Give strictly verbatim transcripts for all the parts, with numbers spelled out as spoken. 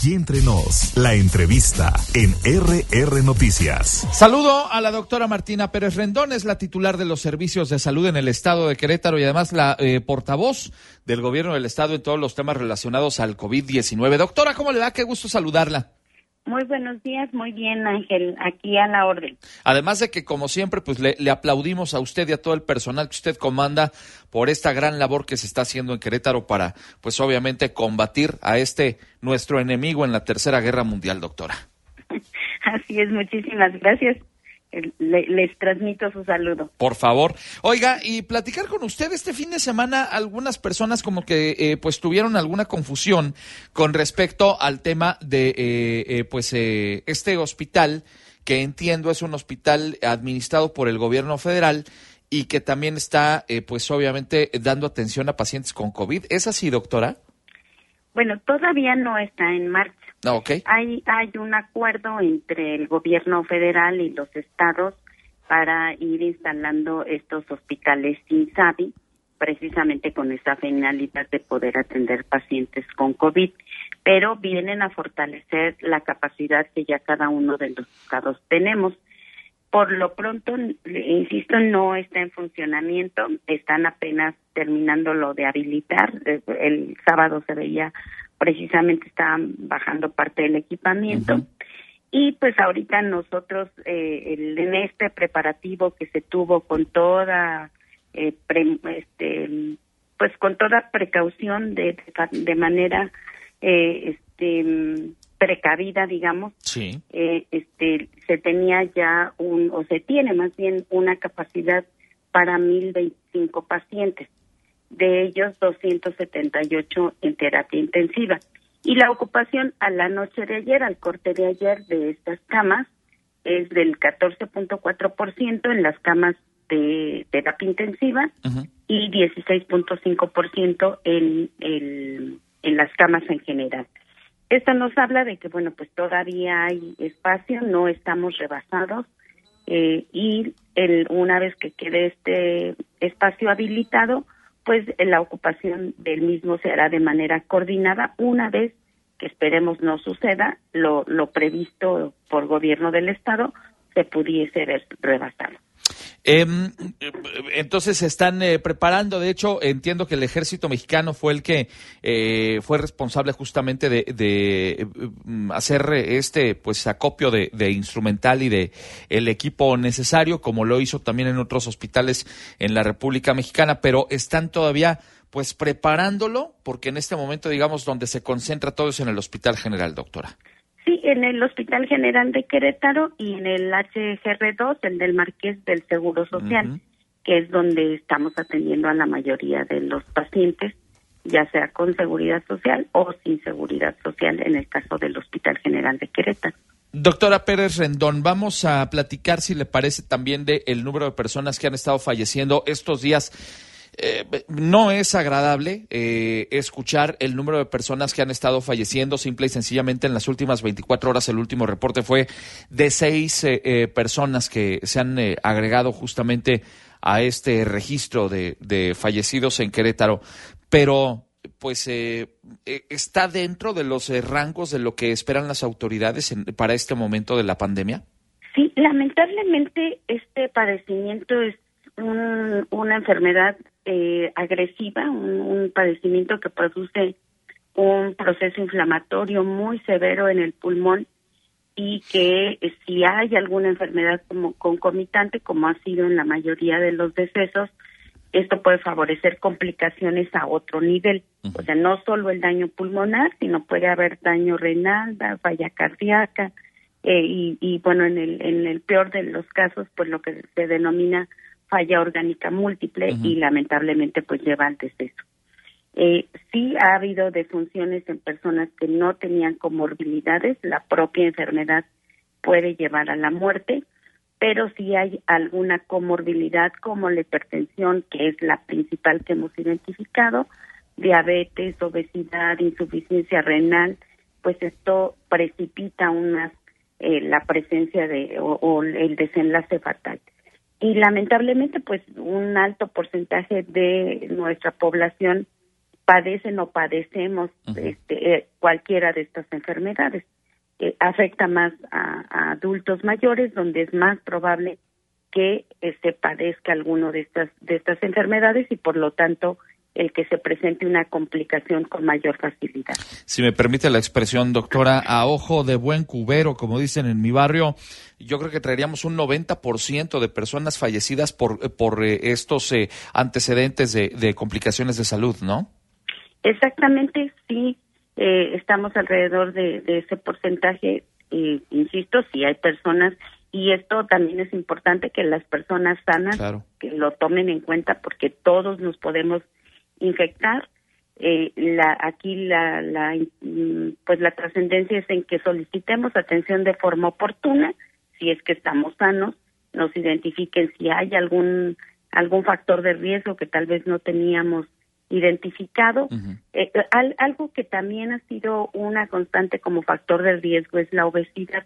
Aquí entre nos, la entrevista en R R Noticias. Saludo a la doctora Martina Pérez Rendón, es la titular de los servicios de salud en el estado de Querétaro y además la eh, portavoz del gobierno del estado en todos los temas relacionados al COVID diecinueve. Doctora, ¿cómo le va? Qué gusto saludarla. Muy buenos días, muy bien, Ángel, aquí a la orden. Además de que, como siempre, pues le, le aplaudimos a usted y a todo el personal que usted comanda por esta gran labor que se está haciendo en Querétaro para, pues obviamente, combatir a este nuestro enemigo en la Tercera Guerra Mundial, doctora. Así es, muchísimas gracias. Le, les transmito su saludo. Por favor. Oiga, y platicar con usted este fin de semana, algunas personas como que eh, pues tuvieron alguna confusión con respecto al tema de eh, eh, pues eh, este hospital, que entiendo es un hospital administrado por el gobierno federal y que también está eh, pues obviamente dando atención a pacientes con COVID. ¿Es así, doctora? Bueno, todavía no está en marcha. Ah, okay. Hay, hay un acuerdo entre el gobierno federal y los estados para ir instalando estos hospitales INSABI, precisamente con esa finalidad de poder atender pacientes con COVID, pero vienen a fortalecer la capacidad que ya cada uno de los estados tenemos. Por lo pronto, insisto, no está en funcionamiento, están apenas terminando lo de habilitar. El sábado se veía, precisamente estaban bajando parte del equipamiento. Uh-huh. Y pues ahorita nosotros, eh, el, en este preparativo que se tuvo con toda, eh, pre, este, pues con toda precaución de, de, de manera, eh, este, precavida, digamos, sí. eh, este, se tenía ya un, o se tiene más bien una capacidad para mil veinticinco pacientes, de ellos doscientos setenta y ocho en terapia intensiva. Y la ocupación a la noche de ayer, al corte de ayer de estas camas, es del catorce punto cuatro por ciento en las camas de terapia intensiva uh-huh. y dieciséis punto cinco por ciento en, el, en las camas en general. Esto nos habla de que, bueno, pues todavía hay espacio, no estamos rebasados eh, y el, una vez que quede este espacio habilitado, pues la ocupación del mismo se hará de manera coordinada una vez que esperemos no suceda, lo, lo previsto por gobierno del estado se pudiese ver rebasado. Eh, entonces se están eh, preparando, de hecho entiendo que el ejército mexicano fue el que eh, fue responsable justamente de, de eh, hacer este pues acopio de, de instrumental y de el equipo necesario, como lo hizo también en otros hospitales en la República Mexicana, pero están todavía pues preparándolo, porque en este momento digamos donde se concentra todo es en el Hospital General, doctora. Sí, en el Hospital General de Querétaro y en el H G R dos, el del Marqués del Seguro Social, uh-huh. que es donde estamos atendiendo a la mayoría de los pacientes, ya sea con seguridad social o sin seguridad social, en el caso del Hospital General de Querétaro. Doctora Pérez Rendón, vamos a platicar, si le parece, también de el número de personas que han estado falleciendo estos días. Eh, no es agradable eh, escuchar el número de personas que han estado falleciendo simple y sencillamente en las últimas veinticuatro horas. El último reporte fue de seis eh, eh, personas que se han eh, agregado justamente a este registro de, de fallecidos en Querétaro, pero pues eh, eh, está dentro de los eh, rangos de lo que esperan las autoridades en, para este momento de la pandemia. Sí, lamentablemente este padecimiento es un, una enfermedad Eh, agresiva, un, un padecimiento que produce un proceso inflamatorio muy severo en el pulmón y que eh, si hay alguna enfermedad como concomitante, como ha sido en la mayoría de los decesos, esto puede favorecer complicaciones a otro nivel. Uh-huh. O sea, no solo el daño pulmonar, sino puede haber daño renal, falla cardíaca eh, y, y bueno, en el, en el peor de los casos, pues lo que se denomina falla orgánica múltiple uh-huh. y lamentablemente pues lleva al deceso. Eh, sí ha habido defunciones en personas que no tenían comorbilidades, la propia enfermedad puede llevar a la muerte, pero sí hay alguna comorbilidad como la hipertensión, que es la principal que hemos identificado, diabetes, obesidad, insuficiencia renal, pues esto precipita una, eh, la presencia de o, o el desenlace fatal. Y lamentablemente, pues un alto porcentaje de nuestra población padecen o padecemos uh-huh. este, eh, cualquiera de estas enfermedades. Eh, afecta más a, a adultos mayores, donde es más probable que eh, se padezca alguno de estas de estas enfermedades y por lo tanto el que se presente una complicación con mayor facilidad. Si me permite la expresión, doctora, a ojo de buen cubero, como dicen en mi barrio, yo creo que traeríamos un noventa por ciento de personas fallecidas por por eh, estos eh, antecedentes de, de complicaciones de salud, ¿no? Exactamente, sí. Eh, estamos alrededor de, de ese porcentaje, eh, insisto, sí hay personas, y esto también es importante que las personas sanas claro. que lo tomen en cuenta, porque todos nos podemos infectar. Eh, la, aquí la, la, pues la trascendencia es en que solicitemos atención de forma oportuna, si es que estamos sanos, nos identifiquen si hay algún algún factor de riesgo que tal vez no teníamos identificado. Uh-huh. Eh, al, algo que también ha sido una constante como factor de riesgo es la obesidad,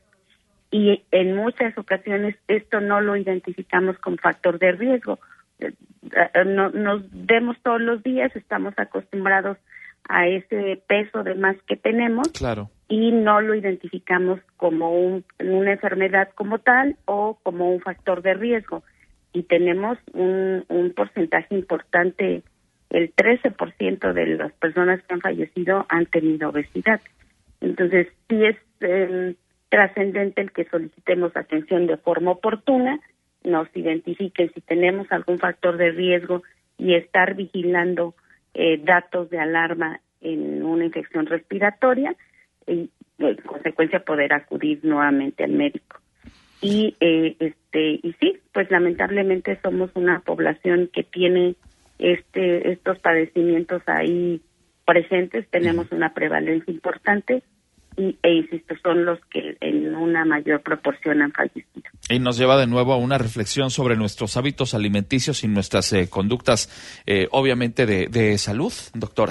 y en muchas ocasiones esto no lo identificamos como factor de riesgo. Eh, no, nos vemos todos los días, estamos acostumbrados a ese peso de más que tenemos claro. y no lo identificamos como un, una enfermedad como tal o como un factor de riesgo, y tenemos un, un porcentaje importante. El trece por ciento de las personas que han fallecido han tenido obesidad. Entonces, sí es eh, trascendente el que solicitemos atención de forma oportuna, nos identifiquen si tenemos algún factor de riesgo y estar vigilando eh, datos de alarma en una infección respiratoria y, en consecuencia, poder acudir nuevamente al médico. Y, eh, este, y sí, pues lamentablemente somos una población que tiene Este, estos padecimientos ahí presentes, tenemos una prevalencia importante y, e insisto, son los que en una mayor proporción han fallecido. Y nos lleva de nuevo a una reflexión sobre nuestros hábitos alimenticios y nuestras eh, conductas, eh, obviamente, de, de salud, doctora.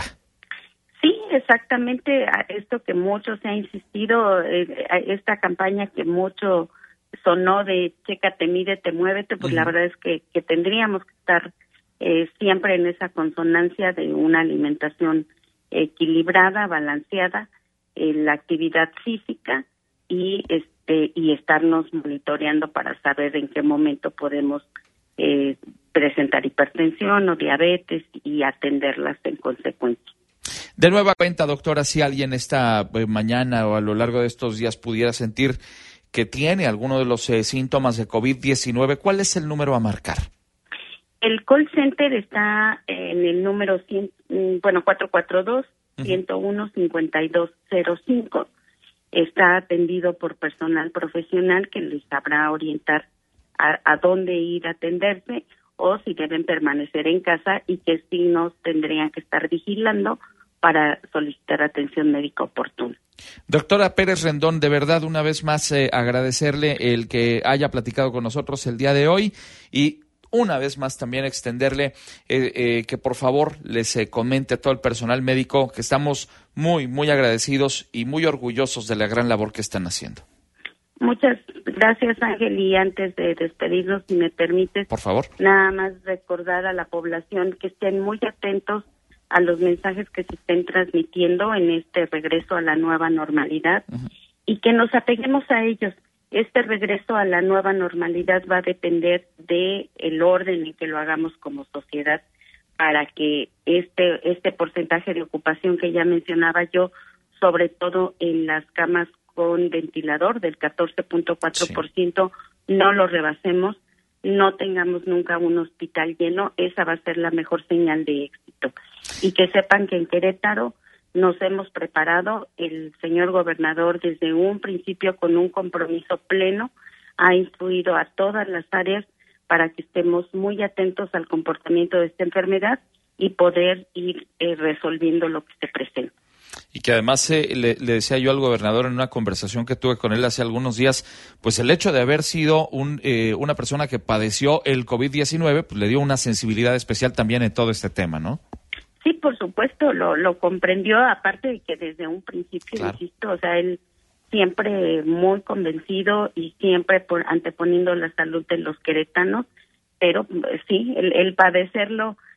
Sí, exactamente, a esto que mucho se ha insistido, eh, a esta campaña que mucho sonó de chécate, mídete, muévete, pues uh-huh. la verdad es que, que tendríamos que estar Eh, siempre en esa consonancia de una alimentación equilibrada, balanceada, eh, la actividad física y este y estarnos monitoreando para saber en qué momento podemos eh, presentar hipertensión o diabetes y atenderlas en consecuencia. De nueva cuenta, doctora, si alguien esta eh, mañana o a lo largo de estos días pudiera sentir que tiene alguno de los eh, síntomas de COVID diecinueve, ¿cuál es el número a marcar? El call center está en el número cien, bueno cuatro cuatro dos, uno cero uno, cinco dos cero cinco. Está atendido por personal profesional que les sabrá orientar a, a dónde ir a atenderse o si deben permanecer en casa, y que sí nos tendrían que estar vigilando para solicitar atención médica oportuna. Doctora Pérez Rendón, de verdad, una vez más eh, agradecerle el que haya platicado con nosotros el día de hoy, y una vez más también extenderle eh, eh, que por favor les eh, comente a todo el personal médico que estamos muy, muy agradecidos y muy orgullosos de la gran labor que están haciendo. Muchas gracias, Ángel, y antes de despedirnos, si me permites, por favor, nada más recordar a la población que estén muy atentos a los mensajes que se estén transmitiendo en este regreso a la nueva normalidad uh-huh. y que nos apeguemos a ellos. Este regreso a la nueva normalidad va a depender de el orden en que lo hagamos como sociedad, para que este este porcentaje de ocupación que ya mencionaba yo, sobre todo en las camas con ventilador del catorce punto cuatro por ciento, sí. no lo rebasemos, no tengamos nunca un hospital lleno. Esa va a ser la mejor señal de éxito. Y que sepan que en Querétaro nos hemos preparado, el señor gobernador desde un principio con un compromiso pleno ha instruido a todas las áreas para que estemos muy atentos al comportamiento de esta enfermedad y poder ir eh, resolviendo lo que se presenta. Y que además eh, le, le decía yo al gobernador en una conversación que tuve con él hace algunos días, pues el hecho de haber sido un, eh, una persona que padeció el COVID diecinueve, pues le dio una sensibilidad especial también en todo este tema, ¿no? Sí, por supuesto, lo, lo comprendió, aparte de que desde un principio, claro. insisto, o sea, él siempre muy convencido y siempre por, anteponiendo la salud de los queretanos, pero sí, el, el padecerlo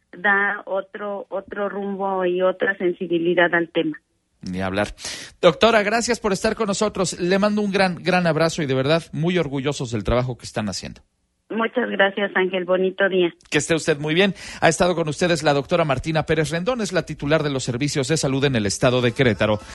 da otro otro rumbo y otra sensibilidad al tema. Ni hablar. Doctora, gracias por estar con nosotros. Le mando un gran, gran abrazo y de verdad muy orgullosos del trabajo que están haciendo. Muchas gracias, Ángel. Bonito día. Que esté usted muy bien. Ha estado con ustedes la doctora Martina Pérez Rendón, es la titular de los servicios de salud en el estado de Querétaro.